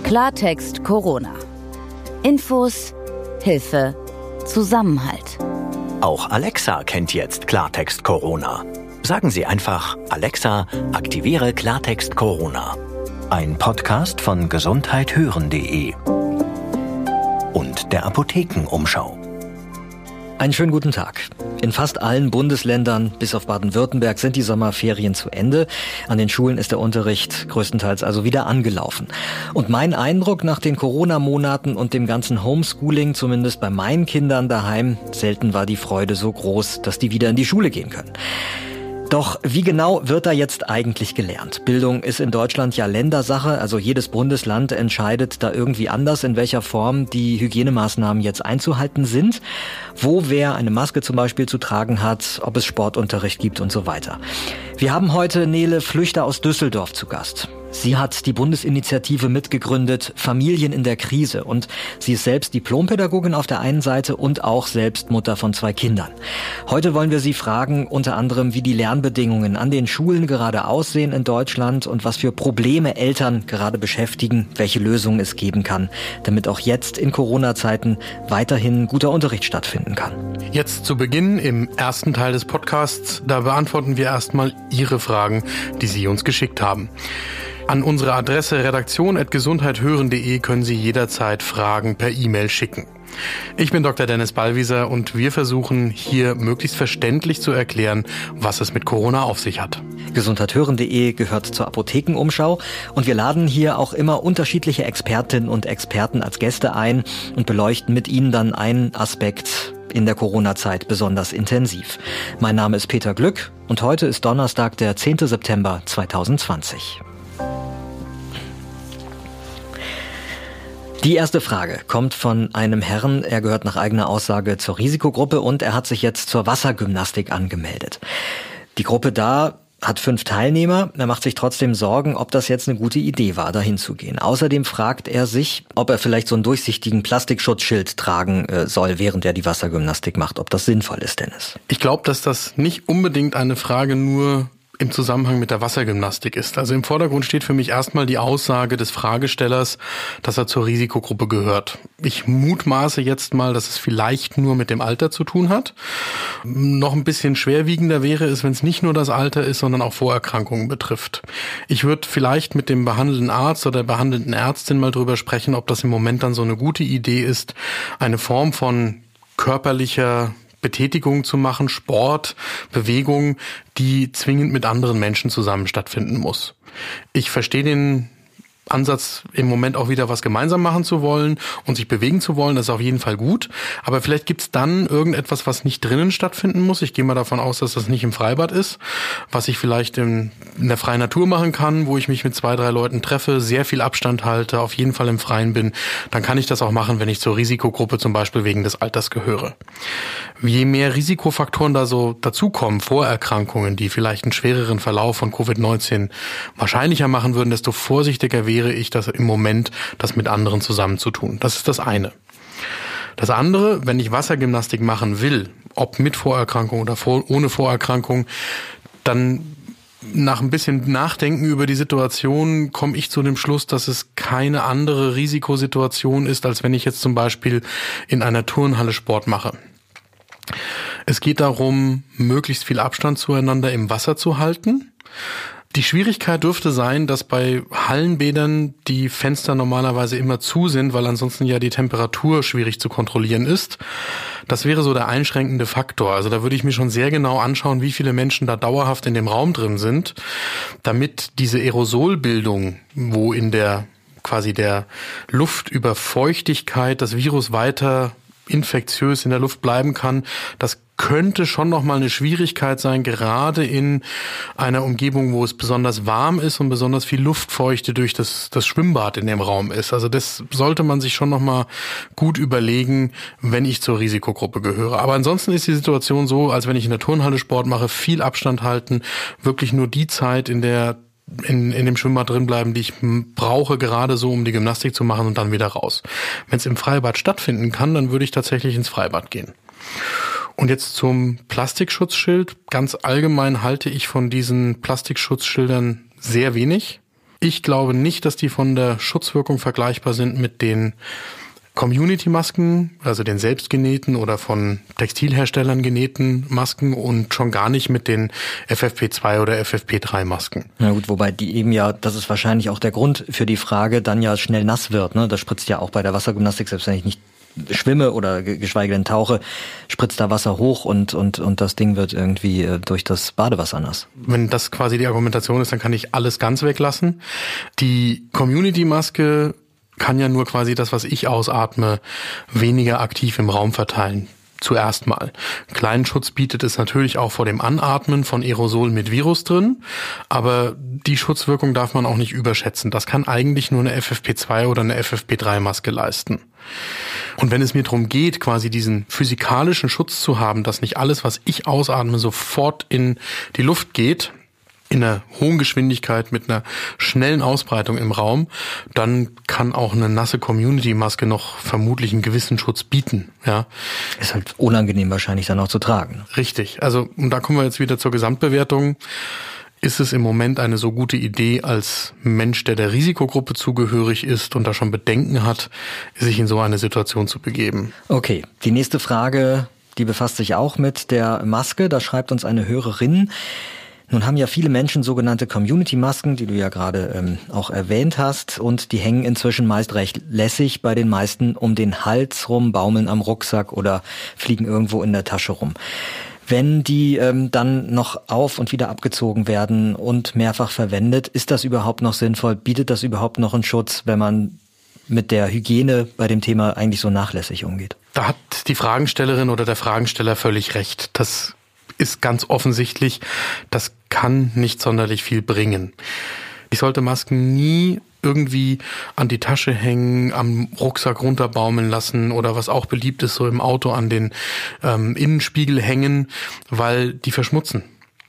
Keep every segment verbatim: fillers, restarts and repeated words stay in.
Klartext Corona. Infos, Hilfe, Zusammenhalt. Auch Alexa kennt jetzt Klartext Corona. Sagen Sie einfach: Alexa, aktiviere Klartext Corona. Ein Podcast von gesundheit hören punkt de und der Apothekenumschau. Einen schönen guten Tag. In fast allen Bundesländern, bis auf Baden-Württemberg, sind die Sommerferien zu Ende. An den Schulen ist der Unterricht größtenteils also wieder angelaufen. Und mein Eindruck nach den Corona-Monaten und dem ganzen Homeschooling, zumindest bei meinen Kindern daheim, selten war die Freude so groß, dass die wieder in die Schule gehen können. Doch wie genau wird da jetzt eigentlich gelernt? Bildung ist in Deutschland ja Ländersache, also jedes Bundesland entscheidet da irgendwie anders, in welcher Form die Hygienemaßnahmen jetzt einzuhalten sind, wo wer eine Maske zum Beispiel zu tragen hat, ob es Sportunterricht gibt und so weiter. Wir haben heute Nele Flüchter aus Düsseldorf zu Gast. Sie hat die Bundesinitiative mitgegründet, Familien in der Krise, und sie ist selbst Diplompädagogin auf der einen Seite und auch selbst Mutter von zwei Kindern. Heute wollen wir sie fragen, unter anderem, wie die Lernbedingungen an den Schulen gerade aussehen in Deutschland und was für Probleme Eltern gerade beschäftigen, welche Lösungen es geben kann, damit auch jetzt in Corona-Zeiten weiterhin guter Unterricht stattfinden kann. Jetzt zu Beginn im ersten Teil des Podcasts, da beantworten wir erstmal Ihre Fragen, die Sie uns geschickt haben. An unsere Adresse redaktion at gesundheit hören punkt de können Sie jederzeit Fragen per E-Mail schicken. Ich bin Doktor Dennis Ballwieser und wir versuchen hier möglichst verständlich zu erklären, was es mit Corona auf sich hat. gesundheit hören punkt de gehört zur Apothekenumschau und wir laden hier auch immer unterschiedliche Expertinnen und Experten als Gäste ein und beleuchten mit ihnen dann einen Aspekt in der Corona-Zeit besonders intensiv. Mein Name ist Peter Glück und heute ist Donnerstag, der zehnten September zweitausendzwanzig. Die erste Frage kommt von einem Herrn. Er gehört nach eigener Aussage zur Risikogruppe und er hat sich jetzt zur Wassergymnastik angemeldet. Die Gruppe da hat fünf Teilnehmer. Er macht sich trotzdem Sorgen, ob das jetzt eine gute Idee war, da hinzugehen. Außerdem fragt er sich, ob er vielleicht so einen durchsichtigen Plastikschutzschild tragen äh, soll, während er die Wassergymnastik macht. Ob das sinnvoll ist, Dennis? Ich glaube, dass das nicht unbedingt eine Frage nur im Zusammenhang mit der Wassergymnastik ist. Also im Vordergrund steht für mich erstmal die Aussage des Fragestellers, dass er zur Risikogruppe gehört. Ich mutmaße jetzt mal, dass es vielleicht nur mit dem Alter zu tun hat. Noch ein bisschen schwerwiegender wäre es, wenn es nicht nur das Alter ist, sondern auch Vorerkrankungen betrifft. Ich würde vielleicht mit dem behandelnden Arzt oder der behandelnden Ärztin mal drüber sprechen, ob das im Moment dann so eine gute Idee ist, eine Form von körperlicher Betätigung zu machen, Sport, Bewegung, die zwingend mit anderen Menschen zusammen stattfinden muss. Ich verstehe den Ansatz, im Moment auch wieder was gemeinsam machen zu wollen und sich bewegen zu wollen, das ist auf jeden Fall gut. Aber vielleicht gibt's dann irgendetwas, was nicht drinnen stattfinden muss. Ich gehe mal davon aus, dass das nicht im Freibad ist, was ich vielleicht in, in der freien Natur machen kann, wo ich mich mit zwei, drei Leuten treffe, sehr viel Abstand halte, auf jeden Fall im Freien bin. Dann kann ich das auch machen, wenn ich zur Risikogruppe zum Beispiel wegen des Alters gehöre. Je mehr Risikofaktoren da so dazukommen, Vorerkrankungen, die vielleicht einen schwereren Verlauf von Covid neunzehn wahrscheinlicher machen würden, desto vorsichtiger wäre ich das im Moment, das mit anderen zusammen zu tun. Das ist das eine. Das andere, wenn ich Wassergymnastik machen will, ob mit Vorerkrankung oder vor, ohne Vorerkrankung, dann nach ein bisschen Nachdenken über die Situation komme ich zu dem Schluss, dass es keine andere Risikosituation ist, als wenn ich jetzt zum Beispiel in einer Turnhalle Sport mache. Es geht darum, möglichst viel Abstand zueinander im Wasser zu halten. Die Schwierigkeit dürfte sein, dass bei Hallenbädern die Fenster normalerweise immer zu sind, weil ansonsten ja die Temperatur schwierig zu kontrollieren ist. Das wäre so der einschränkende Faktor. Also da würde ich mir schon sehr genau anschauen, wie viele Menschen da dauerhaft in dem Raum drin sind, damit diese Aerosolbildung, wo in der quasi der Luft über Feuchtigkeit das Virus weiter infektiös in der Luft bleiben kann, das könnte schon nochmal eine Schwierigkeit sein, gerade in einer Umgebung, wo es besonders warm ist und besonders viel Luftfeuchte durch das, das Schwimmbad in dem Raum ist. Also das sollte man sich schon nochmal gut überlegen, wenn ich zur Risikogruppe gehöre. Aber ansonsten ist die Situation so, als wenn ich in der Turnhalle Sport mache, viel Abstand halten, wirklich nur die Zeit, in der in, in dem Schwimmbad drin bleiben, die ich brauche, gerade so, um die Gymnastik zu machen und dann wieder raus. Wenn es im Freibad stattfinden kann, dann würde ich tatsächlich ins Freibad gehen. Und jetzt zum Plastikschutzschild. Ganz allgemein halte ich von diesen Plastikschutzschildern sehr wenig. Ich glaube nicht, dass die von der Schutzwirkung vergleichbar sind mit den Community-Masken, also den selbstgenähten oder von Textilherstellern genähten Masken und schon gar nicht mit den F F P zwei oder F F P drei Masken. Na gut, wobei die eben ja, das ist wahrscheinlich auch der Grund für die Frage, dann ja schnell nass wird. Ne? Das spritzt ja auch bei der Wassergymnastik, selbst wenn ich nicht schwimme oder geschweige denn tauche, spritzt da Wasser hoch und und und das Ding wird irgendwie äh, durch das Badewasser nass. Wenn das quasi die Argumentation ist, dann kann ich alles ganz weglassen. Die Community-Maske kann ja nur quasi das, was ich ausatme, weniger aktiv im Raum verteilen. Zuerst mal. Kleinen Schutz bietet es natürlich auch vor dem Anatmen von Aerosol mit Virus drin, aber die Schutzwirkung darf man auch nicht überschätzen. Das kann eigentlich nur eine F F P zwei oder eine F F P drei Maske leisten. Und wenn es mir darum geht, quasi diesen physikalischen Schutz zu haben, dass nicht alles, was ich ausatme, sofort in die Luft geht, in einer hohen Geschwindigkeit mit einer schnellen Ausbreitung im Raum, dann kann auch eine nasse Community-Maske noch vermutlich einen gewissen Schutz bieten. Ja, ist halt unangenehm wahrscheinlich dann auch zu tragen. Richtig. Also und da kommen wir jetzt wieder zur Gesamtbewertung. Ist es im Moment eine so gute Idee, als Mensch, der der Risikogruppe zugehörig ist und da schon Bedenken hat, sich in so eine Situation zu begeben? Okay, die nächste Frage, die befasst sich auch mit der Maske. Da schreibt uns eine Hörerin: Nun haben ja viele Menschen sogenannte Community-Masken, die du ja gerade ähm, auch erwähnt hast, und die hängen inzwischen meist recht lässig bei den meisten um den Hals rum, baumeln am Rucksack oder fliegen irgendwo in der Tasche rum. Wenn die ähm, dann noch auf und wieder abgezogen werden und mehrfach verwendet, ist das überhaupt noch sinnvoll? Bietet das überhaupt noch einen Schutz, wenn man mit der Hygiene bei dem Thema eigentlich so nachlässig umgeht? Da hat die Fragestellerin oder der Fragensteller völlig recht. Das ist ganz offensichtlich, das kann nicht sonderlich viel bringen. Ich sollte Masken nie irgendwie an die Tasche hängen, am Rucksack runterbaumeln lassen oder was auch beliebt ist, so im Auto an den ähm, Innenspiegel hängen, weil die verschmutzen.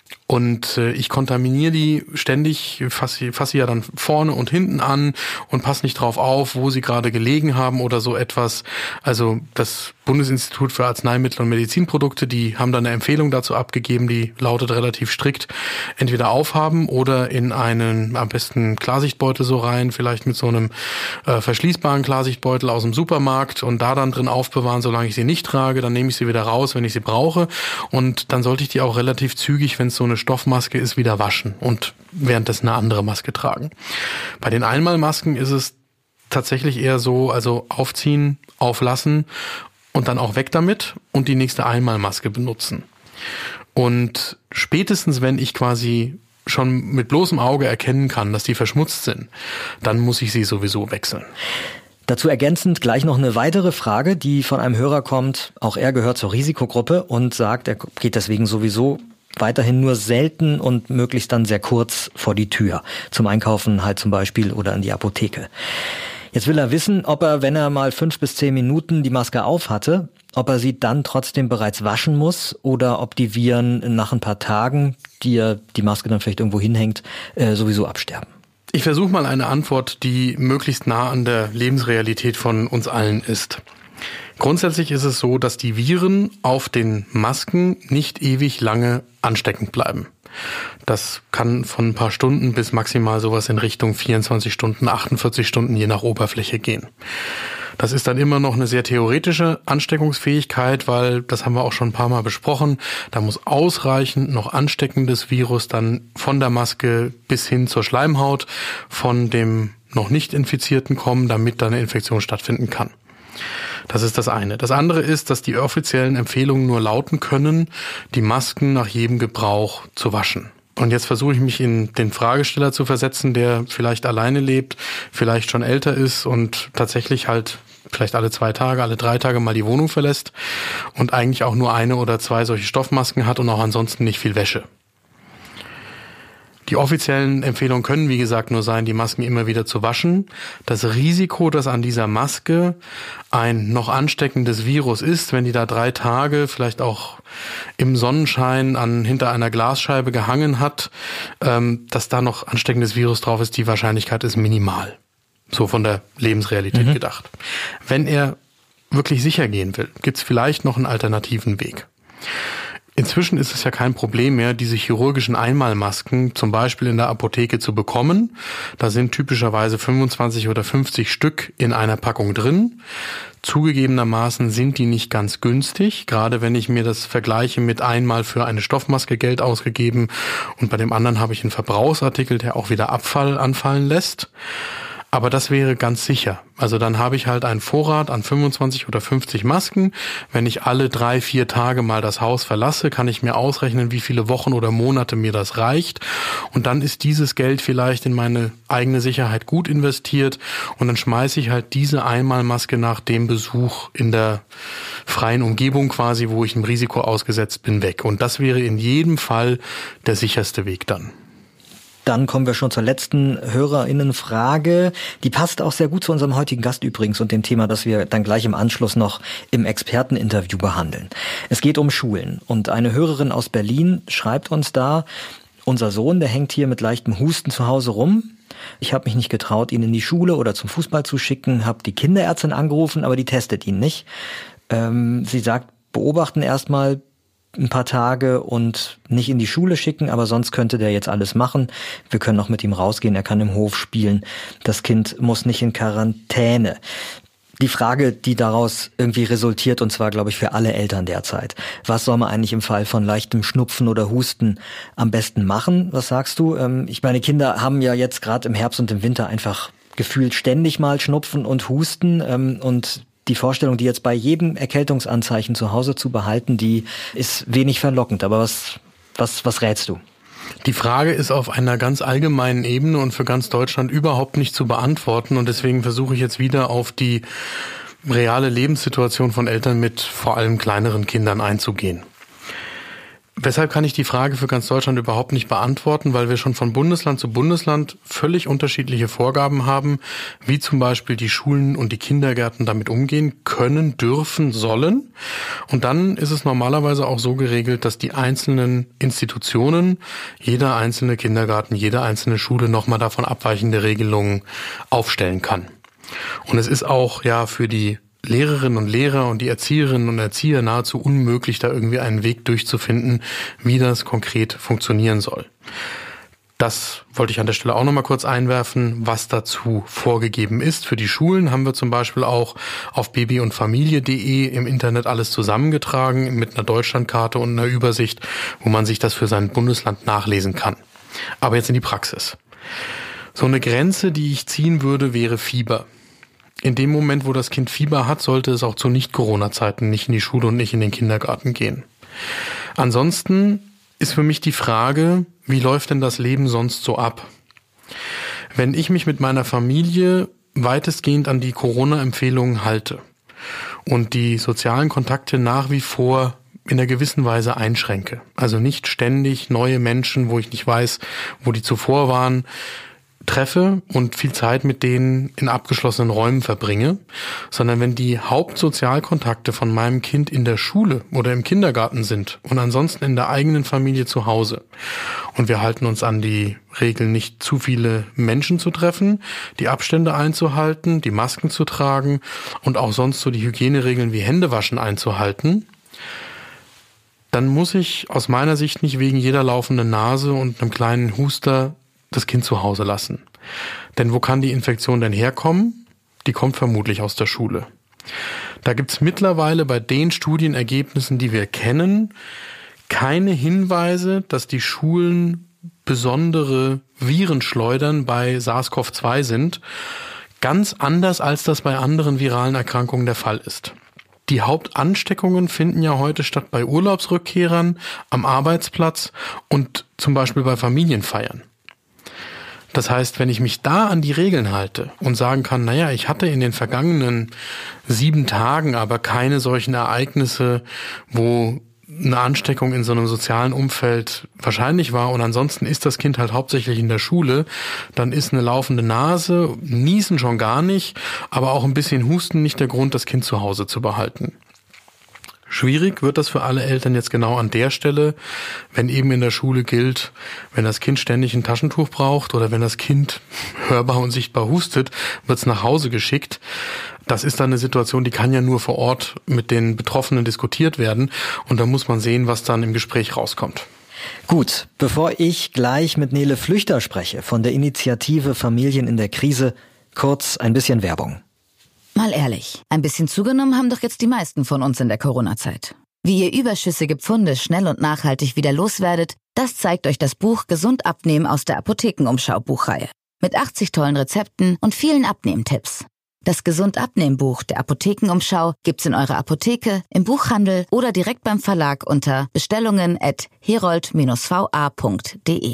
Und äh, ich kontaminiere die ständig, fasse fass sie ja dann vorne und hinten an und passe nicht drauf auf, wo sie gerade gelegen haben oder so etwas. Also das Bundesinstitut für Arzneimittel und Medizinprodukte, die haben da eine Empfehlung dazu abgegeben, die lautet relativ strikt: entweder aufhaben oder in einen am besten Klarsichtbeutel so rein, vielleicht mit so einem äh, verschließbaren Klarsichtbeutel aus dem Supermarkt und da dann drin aufbewahren, solange ich sie nicht trage. Dann nehme ich sie wieder raus, wenn ich sie brauche, und dann sollte ich die auch relativ zügig, wenn es so eine Stoffmaske ist, wieder waschen und währenddessen eine andere Maske tragen. Bei den Einmalmasken ist es tatsächlich eher so, also aufziehen, auflassen und dann auch weg damit und die nächste Einmalmaske benutzen. Und spätestens, wenn ich quasi schon mit bloßem Auge erkennen kann, dass die verschmutzt sind, dann muss ich sie sowieso wechseln. Dazu ergänzend gleich noch eine weitere Frage, die von einem Hörer kommt. Auch er gehört zur Risikogruppe und sagt, er geht deswegen sowieso weiterhin nur selten und möglichst dann sehr kurz vor die Tür. Zum Einkaufen halt zum Beispiel oder in die Apotheke. Jetzt will er wissen, ob er, wenn er mal fünf bis zehn Minuten die Maske auf hatte, ob er sie dann trotzdem bereits waschen muss oder ob die Viren nach ein paar Tagen, die er die Maske dann vielleicht irgendwo hinhängt, äh, sowieso absterben. Ich versuche mal eine Antwort, die möglichst nah an der Lebensrealität von uns allen ist. Grundsätzlich ist es so, dass die Viren auf den Masken nicht ewig lange ansteckend bleiben. Das kann von ein paar Stunden bis maximal sowas in Richtung vierundzwanzig Stunden, achtundvierzig Stunden je nach Oberfläche gehen. Das ist dann immer noch eine sehr theoretische Ansteckungsfähigkeit, weil, das haben wir auch schon ein paar Mal besprochen, da muss ausreichend noch ansteckendes Virus dann von der Maske bis hin zur Schleimhaut von dem noch nicht Infizierten kommen, damit da eine Infektion stattfinden kann. Das ist das eine. Das andere ist, dass die offiziellen Empfehlungen nur lauten können, die Masken nach jedem Gebrauch zu waschen. Und jetzt versuche ich mich in den Fragesteller zu versetzen, der vielleicht alleine lebt, vielleicht schon älter ist und tatsächlich halt vielleicht alle zwei Tage, alle drei Tage mal die Wohnung verlässt und eigentlich auch nur eine oder zwei solche Stoffmasken hat und auch ansonsten nicht viel Wäsche. Die offiziellen Empfehlungen können, wie gesagt, nur sein, die Masken immer wieder zu waschen. Das Risiko, dass an dieser Maske ein noch ansteckendes Virus ist, wenn die da drei Tage vielleicht auch im Sonnenschein an hinter einer Glasscheibe gehangen hat, ähm, dass da noch ansteckendes Virus drauf ist, die Wahrscheinlichkeit ist minimal. So von der Lebensrealität mhm. gedacht. Wenn er wirklich sicher gehen will, gibt's vielleicht noch einen alternativen Weg. Inzwischen ist es ja kein Problem mehr, diese chirurgischen Einmalmasken zum Beispiel in der Apotheke zu bekommen. Da sind typischerweise fünfundzwanzig oder fünfzig Stück in einer Packung drin. Zugegebenermaßen sind die nicht ganz günstig, gerade wenn ich mir das vergleiche mit einmal für eine Stoffmaske Geld ausgegeben und bei dem anderen habe ich einen Verbrauchsartikel, der auch wieder Abfall anfallen lässt. Aber das wäre ganz sicher. Also dann habe ich halt einen Vorrat an fünfundzwanzig oder fünfzig Masken. Wenn ich alle drei, vier Tage mal das Haus verlasse, kann ich mir ausrechnen, wie viele Wochen oder Monate mir das reicht. Und dann ist dieses Geld vielleicht in meine eigene Sicherheit gut investiert. Und dann schmeiße ich halt diese Einmalmaske nach dem Besuch in der freien Umgebung quasi, wo ich einem Risiko ausgesetzt bin, weg. Und das wäre in jedem Fall der sicherste Weg dann. Dann kommen wir schon zur letzten HörerInnenfrage. Die passt auch sehr gut zu unserem heutigen Gast übrigens und dem Thema, das wir dann gleich im Anschluss noch im Experteninterview behandeln. Es geht um Schulen und eine Hörerin aus Berlin schreibt uns da, unser Sohn, der hängt hier mit leichtem Husten zu Hause rum. Ich habe mich nicht getraut, ihn in die Schule oder zum Fußball zu schicken, habe die Kinderärztin angerufen, aber die testet ihn nicht. Ähm, sie sagt, beobachten erstmal ein paar Tage und nicht in die Schule schicken, aber sonst könnte der jetzt alles machen. Wir können noch mit ihm rausgehen, er kann im Hof spielen. Das Kind muss nicht in Quarantäne. Die Frage, die daraus irgendwie resultiert, und zwar, glaube ich, für alle Eltern derzeit. Was soll man eigentlich im Fall von leichtem Schnupfen oder Husten am besten machen? Was sagst du? Ich meine, Kinder haben ja jetzt gerade im Herbst und im Winter einfach gefühlt ständig mal Schnupfen und Husten und die Vorstellung, die jetzt bei jedem Erkältungsanzeichen zu Hause zu behalten, die ist wenig verlockend. Aber was, was, was rätst du? Die Frage ist auf einer ganz allgemeinen Ebene und für ganz Deutschland überhaupt nicht zu beantworten. Und deswegen versuche ich jetzt wieder auf die reale Lebenssituation von Eltern mit vor allem kleineren Kindern einzugehen. Weshalb kann ich die Frage für ganz Deutschland überhaupt nicht beantworten? Weil wir schon von Bundesland zu Bundesland völlig unterschiedliche Vorgaben haben, wie zum Beispiel die Schulen und die Kindergärten damit umgehen können, dürfen, sollen. Und dann ist es normalerweise auch so geregelt, dass die einzelnen Institutionen, jeder einzelne Kindergarten, jede einzelne Schule nochmal davon abweichende Regelungen aufstellen kann. Und es ist auch ja für die Lehrerinnen und Lehrer und die Erzieherinnen und Erzieher nahezu unmöglich, da irgendwie einen Weg durchzufinden, wie das konkret funktionieren soll. Das wollte ich an der Stelle auch nochmal kurz einwerfen, was dazu vorgegeben ist. Für die Schulen haben wir zum Beispiel auch auf baby und familie punkt de im Internet alles zusammengetragen mit einer Deutschlandkarte und einer Übersicht, wo man sich das für sein Bundesland nachlesen kann. Aber jetzt in die Praxis. So eine Grenze, die ich ziehen würde, wäre Fieber. In dem Moment, wo das Kind Fieber hat, sollte es auch zu Nicht-Corona-Zeiten nicht in die Schule und nicht in den Kindergarten gehen. Ansonsten ist für mich die Frage, wie läuft denn das Leben sonst so ab? Wenn ich mich mit meiner Familie weitestgehend an die Corona-Empfehlungen halte und die sozialen Kontakte nach wie vor in einer gewissen Weise einschränke, also nicht ständig neue Menschen, wo ich nicht weiß, wo die zuvor waren, treffe und viel Zeit mit denen in abgeschlossenen Räumen verbringe, sondern wenn die Hauptsozialkontakte von meinem Kind in der Schule oder im Kindergarten sind und ansonsten in der eigenen Familie zu Hause und wir halten uns an die Regeln, nicht zu viele Menschen zu treffen, die Abstände einzuhalten, die Masken zu tragen und auch sonst so die Hygieneregeln wie Händewaschen einzuhalten, dann muss ich aus meiner Sicht nicht wegen jeder laufenden Nase und einem kleinen Huster das Kind zu Hause lassen. Denn wo kann die Infektion denn herkommen? Die kommt vermutlich aus der Schule. Da gibt's mittlerweile bei den Studienergebnissen, die wir kennen, keine Hinweise, dass die Schulen besondere Virenschleudern bei SARS-C o V zwei sind. Ganz anders, als das bei anderen viralen Erkrankungen der Fall ist. Die Hauptansteckungen finden ja heute statt bei Urlaubsrückkehrern, am Arbeitsplatz und zum Beispiel bei Familienfeiern. Das heißt, wenn ich mich da an die Regeln halte und sagen kann, naja, ich hatte in den vergangenen sieben Tagen aber keine solchen Ereignisse, wo eine Ansteckung in so einem sozialen Umfeld wahrscheinlich war und ansonsten ist das Kind halt hauptsächlich in der Schule, dann ist eine laufende Nase, Niesen schon gar nicht, aber auch ein bisschen Husten nicht der Grund, das Kind zu Hause zu behalten. Schwierig wird das für alle Eltern jetzt genau an der Stelle, wenn eben in der Schule gilt, wenn das Kind ständig ein Taschentuch braucht oder wenn das Kind hörbar und sichtbar hustet, wird es nach Hause geschickt. Das ist dann eine Situation, die kann ja nur vor Ort mit den Betroffenen diskutiert werden und da muss man sehen, was dann im Gespräch rauskommt. Gut, bevor ich gleich mit Nele Flüchter spreche von der Initiative Familien in der Krise, kurz ein bisschen Werbung. Mal ehrlich, ein bisschen zugenommen haben doch jetzt die meisten von uns in der Corona-Zeit. Wie ihr überschüssige Pfunde schnell und nachhaltig wieder loswerdet, das zeigt euch das Buch Gesund abnehmen aus der Apothekenumschau-Buchreihe. Mit achtzig tollen Rezepten und vielen Abnehmtipps. Das Gesund-Abnehmen-Buch der Apothekenumschau gibt's in eurer Apotheke, im Buchhandel oder direkt beim Verlag unter bestellungen at herold dash v a punkt d e.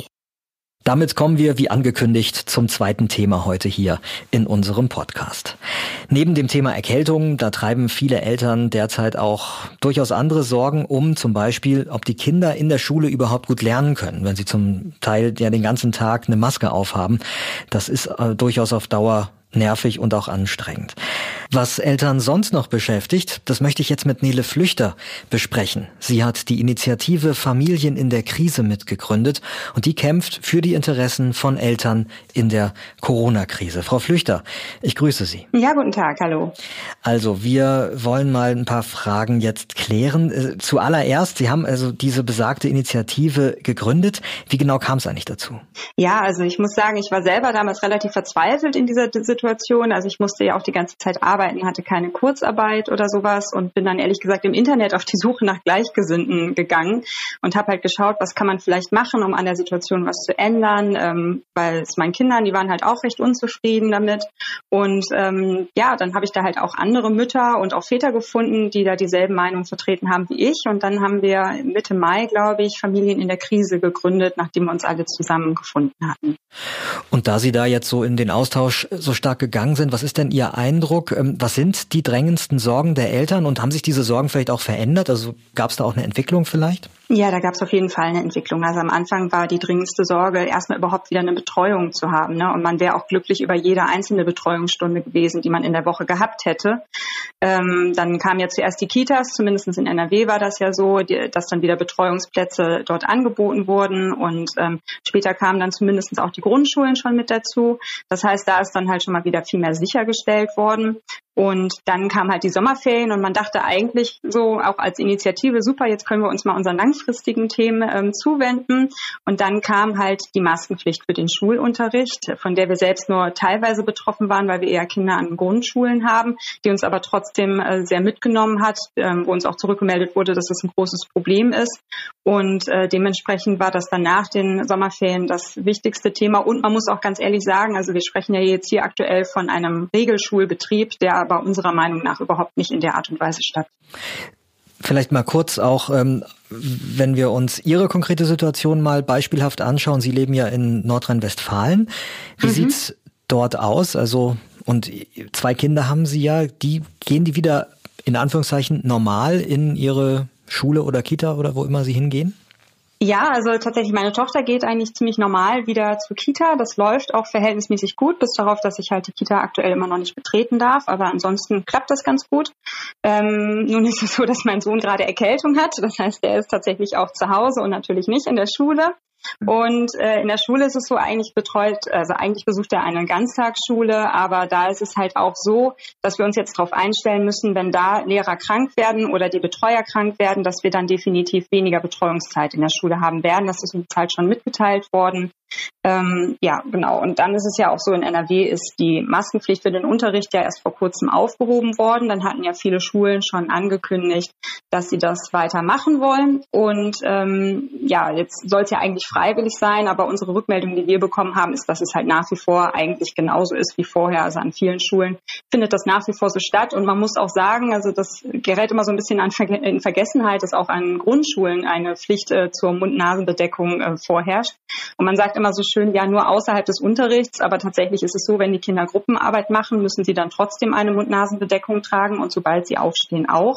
Damit kommen wir, wie angekündigt, zum zweiten Thema heute hier in unserem Podcast. Neben dem Thema Erkältung, da treiben viele Eltern derzeit auch durchaus andere Sorgen um, zum Beispiel, ob die Kinder in der Schule überhaupt gut lernen können, wenn sie zum Teil ja den ganzen Tag eine Maske aufhaben. Das ist äh, durchaus auf Dauer nervig und auch anstrengend. Was Eltern sonst noch beschäftigt, das möchte ich jetzt mit Nele Flüchter besprechen. Sie hat die Initiative Familien in der Krise mitgegründet und die kämpft für die Interessen von Eltern in der Corona-Krise. Frau Flüchter, ich grüße Sie. Ja, guten Tag, hallo. Also, wir wollen mal ein paar Fragen jetzt klären. Zuallererst, Sie haben also diese besagte Initiative gegründet. Wie genau kam es eigentlich dazu? Ja, also ich muss sagen, ich war selber damals relativ verzweifelt in dieser Situation. Also ich musste ja auch die ganze Zeit arbeiten, hatte keine Kurzarbeit oder sowas und bin dann ehrlich gesagt im Internet auf die Suche nach Gleichgesinnten gegangen und habe halt geschaut, was kann man vielleicht machen, um an der Situation was zu ändern, ähm, weil es meinen Kindern, die waren halt auch recht unzufrieden damit und ähm, ja, dann habe ich da halt auch andere Mütter und auch Väter gefunden, die da dieselben Meinungen vertreten haben wie ich und dann haben wir Mitte Mai, glaube ich, Familien in der Krise gegründet, nachdem wir uns alle zusammengefunden hatten. Und da Sie da jetzt so in den Austausch so stark gegangen sind, was ist denn Ihr Eindruck? Was sind die drängendsten Sorgen der Eltern und haben sich diese Sorgen vielleicht auch verändert? Also gab es da auch eine Entwicklung vielleicht? Ja, da gab es auf jeden Fall eine Entwicklung. Also am Anfang war die dringendste Sorge, erstmal überhaupt wieder eine Betreuung zu haben. Ne? Und man wäre auch glücklich über jede einzelne Betreuungsstunde gewesen, die man in der Woche gehabt hätte. Ähm, dann kamen ja zuerst die Kitas, zumindest in N R W war das ja so, die, dass dann wieder Betreuungsplätze dort angeboten wurden. Und ähm, später kamen dann zumindest auch die Grundschulen schon mit dazu. Das heißt, da ist dann halt schon mal wieder viel mehr sichergestellt worden. Und dann kam halt die Sommerferien und man dachte eigentlich so auch als Initiative, super, jetzt können wir uns mal unseren langfristigen Themen ähm, zuwenden. Und dann kam halt die Maskenpflicht für den Schulunterricht, von der wir selbst nur teilweise betroffen waren, weil wir eher Kinder an Grundschulen haben, die uns aber trotzdem äh, sehr mitgenommen hat, ähm, wo uns auch zurückgemeldet wurde, dass es ein großes Problem ist. Und äh, dementsprechend war das dann nach den Sommerferien das wichtigste Thema. Und man muss auch ganz ehrlich sagen, also wir sprechen ja jetzt hier aktuell von einem Regelschulbetrieb, der aber unserer Meinung nach überhaupt nicht in der Art und Weise statt. Vielleicht mal kurz auch, ähm, wenn wir uns Ihre konkrete Situation mal beispielhaft anschauen. Sie leben ja in Nordrhein-Westfalen. Wie mhm. sieht's dort aus? Also, und zwei Kinder haben Sie ja. Die gehen die wieder in Anführungszeichen normal in ihre Schule oder Kita oder wo immer sie hingehen? Ja, also tatsächlich, meine Tochter geht eigentlich ziemlich normal wieder zur Kita. Das läuft auch verhältnismäßig gut, bis darauf, dass ich halt die Kita aktuell immer noch nicht betreten darf. Aber ansonsten klappt das ganz gut. Ähm, nun ist es so, dass mein Sohn gerade Erkältung hat. Das heißt, der ist tatsächlich auch zu Hause und natürlich nicht in der Schule. Und äh, in der Schule ist es so eigentlich betreut, also eigentlich besucht er eine Ganztagsschule, aber da ist es halt auch so, dass wir uns jetzt darauf einstellen müssen, wenn da Lehrer krank werden oder die Betreuer krank werden, dass wir dann definitiv weniger Betreuungszeit in der Schule haben werden. Das ist uns halt schon mitgeteilt worden. Ähm, ja, genau. Und dann ist es ja auch so, in N R W ist die Maskenpflicht für den Unterricht ja erst vor kurzem aufgehoben worden. Dann hatten ja viele Schulen schon angekündigt, dass sie das weiter machen wollen. Und ähm, ja, jetzt soll es ja eigentlich freiwillig sein, aber unsere Rückmeldung, die wir bekommen haben, ist, dass es halt nach wie vor eigentlich genauso ist wie vorher. Also an vielen Schulen findet das nach wie vor so statt. Und man muss auch sagen, also das gerät immer so ein bisschen an Verge- in Vergessenheit, dass auch an Grundschulen eine Pflicht äh, zur Mund-Nasen-Bedeckung äh, vorherrscht. Und man sagt immer so schön, ja, nur außerhalb des Unterrichts, aber tatsächlich ist es so, wenn die Kinder Gruppenarbeit machen, müssen sie dann trotzdem eine Mund-Nasen-Bedeckung tragen und sobald sie aufstehen auch.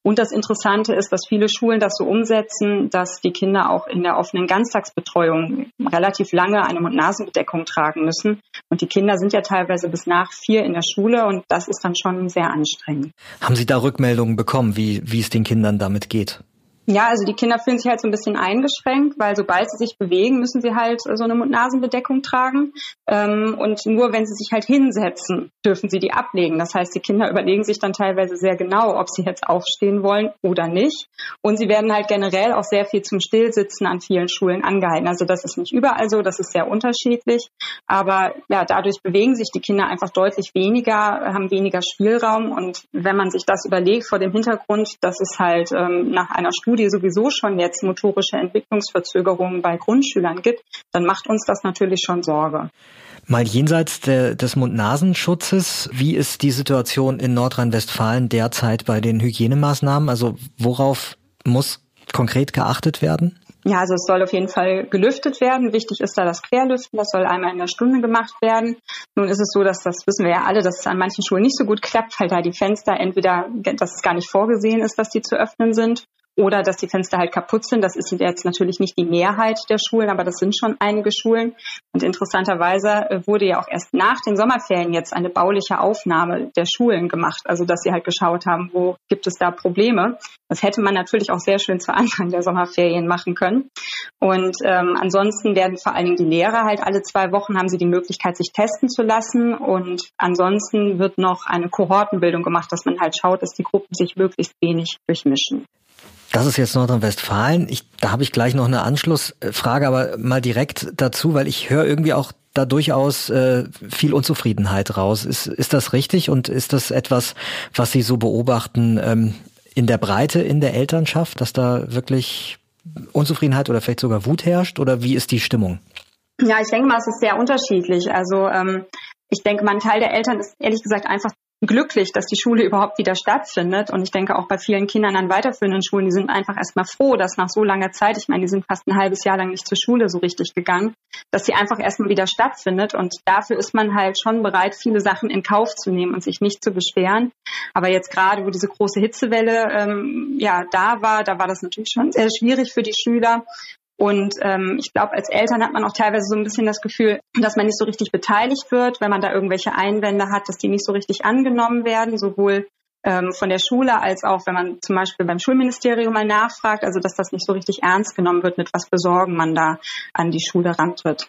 Und das Interessante ist, dass viele Schulen das so umsetzen, dass die Kinder auch in der offenen Ganztagsbetreuung relativ lange eine Mund-Nasen-Bedeckung tragen müssen. Und die Kinder sind ja teilweise bis nach vier in der Schule und das ist dann schon sehr anstrengend. Haben Sie da Rückmeldungen bekommen, wie, wie es den Kindern damit geht? Ja, also die Kinder fühlen sich halt so ein bisschen eingeschränkt, weil sobald sie sich bewegen, müssen sie halt so eine Mund-Nasen-Bedeckung tragen. Ähm, und nur wenn sie sich halt hinsetzen, dürfen sie die ablegen. Das heißt, die Kinder überlegen sich dann teilweise sehr genau, ob sie jetzt aufstehen wollen oder nicht. Und sie werden halt generell auch sehr viel zum Stillsitzen an vielen Schulen angehalten. Also das ist nicht überall so, das ist sehr unterschiedlich. Aber ja, dadurch bewegen sich die Kinder einfach deutlich weniger, haben weniger Spielraum. Und wenn man sich das überlegt vor dem Hintergrund, dass es halt ähm, nach einer Studie die sowieso schon jetzt motorische Entwicklungsverzögerungen bei Grundschülern gibt, dann macht uns das natürlich schon Sorge. Mal jenseits der, des Mund-Nasenschutzes, wie ist die Situation in Nordrhein-Westfalen derzeit bei den Hygienemaßnahmen? Also worauf muss konkret geachtet werden? Ja, also es soll auf jeden Fall gelüftet werden. Wichtig ist da das Querlüften. Das soll einmal in der Stunde gemacht werden. Nun ist es so, dass das wissen wir ja alle, dass es an manchen Schulen nicht so gut klappt, weil da die Fenster entweder, dass es gar nicht vorgesehen ist, dass die zu öffnen sind, oder dass die Fenster halt kaputt sind. Das ist jetzt natürlich nicht die Mehrheit der Schulen, aber das sind schon einige Schulen. Und interessanterweise wurde ja auch erst nach den Sommerferien jetzt eine bauliche Aufnahme der Schulen gemacht. Also dass sie halt geschaut haben, wo gibt es da Probleme. Das hätte man natürlich auch sehr schön zu Anfang der Sommerferien machen können. Und ähm, ansonsten werden vor allen Dingen die Lehrer halt alle zwei Wochen haben sie die Möglichkeit, sich testen zu lassen. Und ansonsten wird noch eine Kohortenbildung gemacht, dass man halt schaut, dass die Gruppen sich möglichst wenig durchmischen. Das ist jetzt Nordrhein-Westfalen. Ich, da habe ich gleich noch eine Anschlussfrage, aber mal direkt dazu, weil ich höre irgendwie auch da durchaus äh, viel Unzufriedenheit raus. Ist, ist das richtig und ist das etwas, was Sie so beobachten ähm, in der Breite in der Elternschaft, dass da wirklich Unzufriedenheit oder vielleicht sogar Wut herrscht? Oder wie ist die Stimmung? Ja, ich denke mal, es ist sehr unterschiedlich. Also ähm, ich denke, mein Teil der Eltern ist ehrlich gesagt einfach glücklich, dass die Schule überhaupt wieder stattfindet. Und ich denke auch bei vielen Kindern an weiterführenden Schulen, die sind einfach erstmal froh, dass nach so langer Zeit, ich meine, die sind fast ein halbes Jahr lang nicht zur Schule so richtig gegangen, dass sie einfach erstmal wieder stattfindet. Und dafür ist man halt schon bereit, viele Sachen in Kauf zu nehmen und sich nicht zu beschweren. Aber jetzt gerade, wo diese große Hitzewelle ähm, ja da war, da war das natürlich schon sehr schwierig für die Schüler. Und ähm, ich glaube, als Eltern hat man auch teilweise so ein bisschen das Gefühl, dass man nicht so richtig beteiligt wird, wenn man da irgendwelche Einwände hat, dass die nicht so richtig angenommen werden, sowohl ähm, von der Schule als auch, wenn man zum Beispiel beim Schulministerium mal nachfragt, also dass das nicht so richtig ernst genommen wird, mit was für Sorgen man da an die Schule rantritt.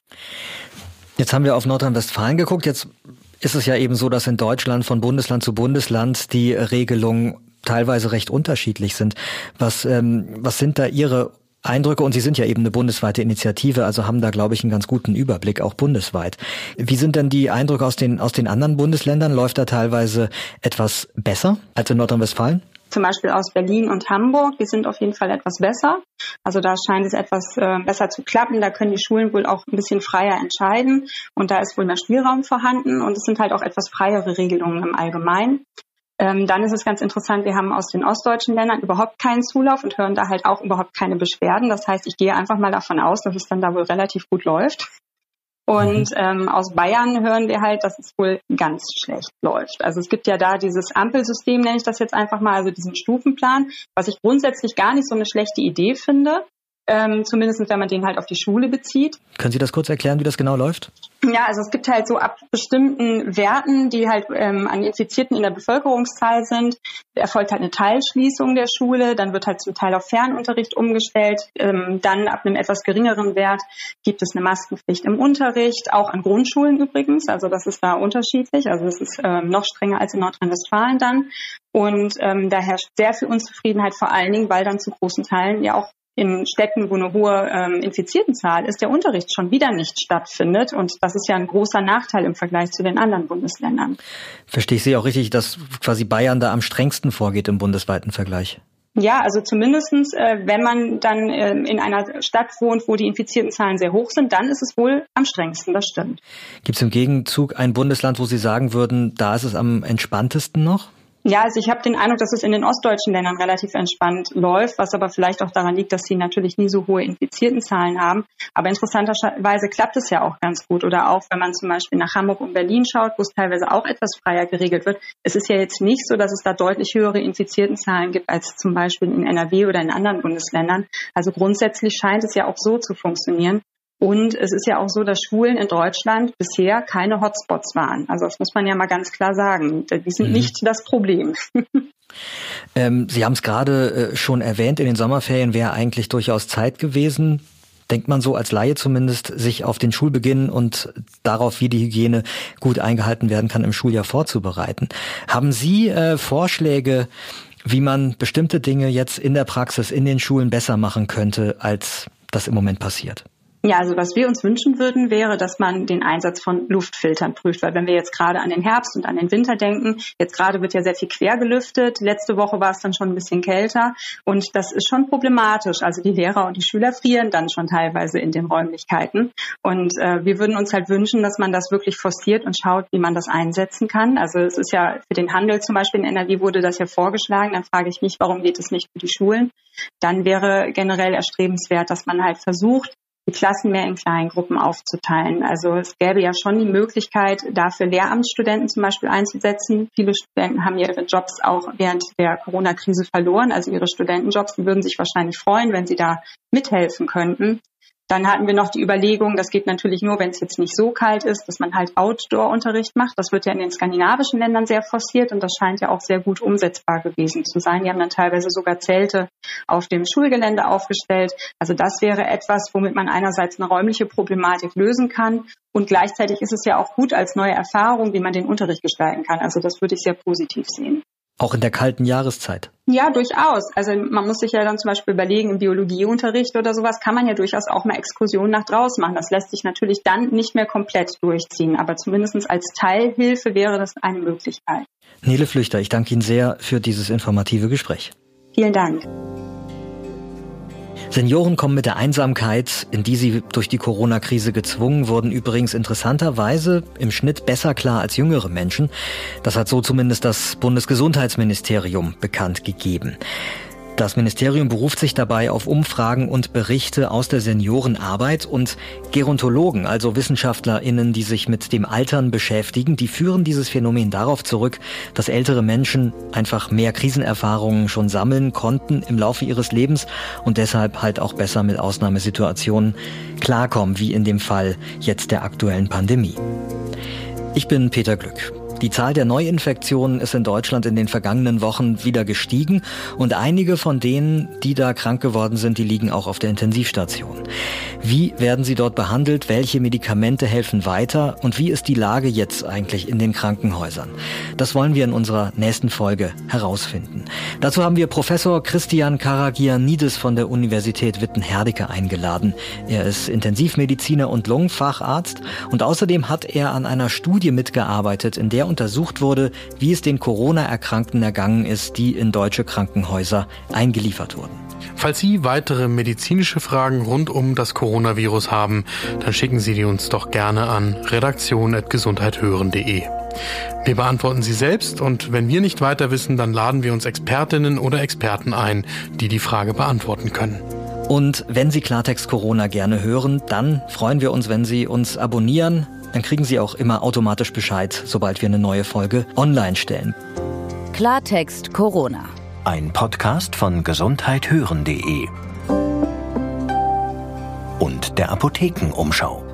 Jetzt haben wir auf Nordrhein-Westfalen geguckt. Jetzt ist es ja eben so, dass in Deutschland von Bundesland zu Bundesland die Regelungen teilweise recht unterschiedlich sind. Was, ähm, was sind da Ihre Eindrücke? Und Sie sind ja eben eine bundesweite Initiative, also haben da, glaube ich, einen ganz guten Überblick, auch bundesweit. Wie sind denn die Eindrücke aus den, aus den anderen Bundesländern? Läuft da teilweise etwas besser als in Nordrhein-Westfalen? Zum Beispiel aus Berlin und Hamburg, die sind auf jeden Fall etwas besser. Also da scheint es etwas äh, besser zu klappen. Da können die Schulen wohl auch ein bisschen freier entscheiden. Und da ist wohl mehr Spielraum vorhanden. Und es sind halt auch etwas freiere Regelungen im Allgemeinen. Ähm, dann ist es ganz interessant, wir haben aus den ostdeutschen Ländern überhaupt keinen Zulauf und hören da halt auch überhaupt keine Beschwerden. Das heißt, ich gehe einfach mal davon aus, dass es dann da wohl relativ gut läuft. Und ähm, aus Bayern hören wir halt, dass es wohl ganz schlecht läuft. Also es gibt ja da dieses Ampelsystem, nenne ich das jetzt einfach mal, also diesen Stufenplan, was ich grundsätzlich gar nicht so eine schlechte Idee finde. Ähm, zumindest wenn man den halt auf die Schule bezieht. Können Sie das kurz erklären, wie das genau läuft? Ja, also es gibt halt so ab bestimmten Werten, die halt ähm, an Infizierten in der Bevölkerungszahl sind, erfolgt halt eine Teilschließung der Schule, dann wird halt zum Teil auf Fernunterricht umgestellt, ähm, dann ab einem etwas geringeren Wert gibt es eine Maskenpflicht im Unterricht, auch an Grundschulen übrigens, also das ist da unterschiedlich, also das ist ähm, noch strenger als in Nordrhein-Westfalen dann und ähm, da herrscht sehr viel Unzufriedenheit, vor allen Dingen, weil dann zu großen Teilen ja auch in Städten, wo eine hohe ähm, Infiziertenzahl ist, der Unterricht schon wieder nicht stattfindet. Und das ist ja ein großer Nachteil im Vergleich zu den anderen Bundesländern. Verstehe ich Sie auch richtig, dass quasi Bayern da am strengsten vorgeht im bundesweiten Vergleich? Ja, also zumindestens, äh, wenn man dann äh, in einer Stadt wohnt, wo die Infiziertenzahlen sehr hoch sind, dann ist es wohl am strengsten, das stimmt. Gibt es im Gegenzug ein Bundesland, wo Sie sagen würden, da ist es am entspanntesten noch? Ja, also ich habe den Eindruck, dass es in den ostdeutschen Ländern relativ entspannt läuft, was aber vielleicht auch daran liegt, dass sie natürlich nie so hohe Infiziertenzahlen haben. Aber interessanterweise klappt es ja auch ganz gut. Oder auch, wenn man zum Beispiel nach Hamburg und Berlin schaut, wo es teilweise auch etwas freier geregelt wird. Es ist ja jetzt nicht so, dass es da deutlich höhere Infiziertenzahlen gibt als zum Beispiel in N R W oder in anderen Bundesländern. Also grundsätzlich scheint es ja auch so zu funktionieren. Und es ist ja auch so, dass Schulen in Deutschland bisher keine Hotspots waren. Also das muss man ja mal ganz klar sagen. Die sind mhm. nicht das Problem. ähm, Sie haben es gerade äh, schon erwähnt, in den Sommerferien wäre eigentlich durchaus Zeit gewesen, denkt man so als Laie zumindest, sich auf den Schulbeginn und darauf, wie die Hygiene gut eingehalten werden kann, im Schuljahr vorzubereiten. Haben Sie äh, Vorschläge, wie man bestimmte Dinge jetzt in der Praxis, in den Schulen besser machen könnte, als das im Moment passiert? Ja, also was wir uns wünschen würden, wäre, dass man den Einsatz von Luftfiltern prüft. Weil wenn wir jetzt gerade an den Herbst und an den Winter denken, jetzt gerade wird ja sehr viel quer gelüftet. Letzte Woche war es dann schon ein bisschen kälter. Und das ist schon problematisch. Also die Lehrer und die Schüler frieren dann schon teilweise in den Räumlichkeiten. Und äh, wir würden uns halt wünschen, dass man das wirklich forciert und schaut, wie man das einsetzen kann. Also es ist ja für den Handel zum Beispiel in N R W wurde das ja vorgeschlagen. Dann frage ich mich, warum geht es nicht für die Schulen? Dann wäre generell erstrebenswert, dass man halt versucht, die Klassen mehr in Kleingruppen aufzuteilen. Also es gäbe ja schon die Möglichkeit, dafür Lehramtsstudenten zum Beispiel einzusetzen. Viele Studenten haben ihre Jobs auch während der Corona-Krise verloren, also ihre Studentenjobs. Die würden sich wahrscheinlich freuen, wenn sie da mithelfen könnten. Dann hatten wir noch die Überlegung, das geht natürlich nur, wenn es jetzt nicht so kalt ist, dass man halt Outdoor-Unterricht macht. Das wird ja in den skandinavischen Ländern sehr forciert und das scheint ja auch sehr gut umsetzbar gewesen zu sein. Die haben dann teilweise sogar Zelte auf dem Schulgelände aufgestellt. Also das wäre etwas, womit man einerseits eine räumliche Problematik lösen kann und gleichzeitig ist es ja auch gut als neue Erfahrung, wie man den Unterricht gestalten kann. Also das würde ich sehr positiv sehen. Auch in der kalten Jahreszeit? Ja, durchaus. Also man muss sich ja dann zum Beispiel überlegen, im Biologieunterricht oder sowas kann man ja durchaus auch mal Exkursionen nach draußen machen. Das lässt sich natürlich dann nicht mehr komplett durchziehen, aber zumindest als Teilhilfe wäre das eine Möglichkeit. Nele Flüchter, ich danke Ihnen sehr für dieses informative Gespräch. Vielen Dank. Senioren kommen mit der Einsamkeit, in die sie durch die Corona-Krise gezwungen wurden, übrigens interessanterweise im Schnitt besser klar als jüngere Menschen. Das hat so zumindest das Bundesgesundheitsministerium bekannt gegeben. Das Ministerium beruft sich dabei auf Umfragen und Berichte aus der Seniorenarbeit und Gerontologen, also WissenschaftlerInnen, die sich mit dem Altern beschäftigen, die führen dieses Phänomen darauf zurück, dass ältere Menschen einfach mehr Krisenerfahrungen schon sammeln konnten im Laufe ihres Lebens und deshalb halt auch besser mit Ausnahmesituationen klarkommen, wie in dem Fall jetzt der aktuellen Pandemie. Ich bin Peter Glück. Die Zahl der Neuinfektionen ist in Deutschland in den vergangenen Wochen wieder gestiegen und einige von denen, die da krank geworden sind, die liegen auch auf der Intensivstation. Wie werden sie dort behandelt? Welche Medikamente helfen weiter? Und wie ist die Lage jetzt eigentlich in den Krankenhäusern? Das wollen wir in unserer nächsten Folge herausfinden. Dazu haben wir Professor Christian Karagiannidis von der Universität Witten-Herdecke eingeladen. Er ist Intensivmediziner und Lungenfacharzt und außerdem hat er an einer Studie mitgearbeitet, in der untersucht wurde, wie es den Corona-Erkrankten ergangen ist, die in deutsche Krankenhäuser eingeliefert wurden. Falls Sie weitere medizinische Fragen rund um das Coronavirus haben, dann schicken Sie die uns doch gerne an redaktion at gesundheit hören punkt de. Wir beantworten sie selbst und wenn wir nicht weiter wissen, dann laden wir uns Expertinnen oder Experten ein, die die Frage beantworten können. Und wenn Sie Klartext Corona gerne hören, dann freuen wir uns, wenn Sie uns abonnieren. Dann kriegen Sie auch immer automatisch Bescheid, sobald wir eine neue Folge online stellen. Klartext Corona. Ein Podcast von gesundheit hören punkt de und der Apothekenumschau.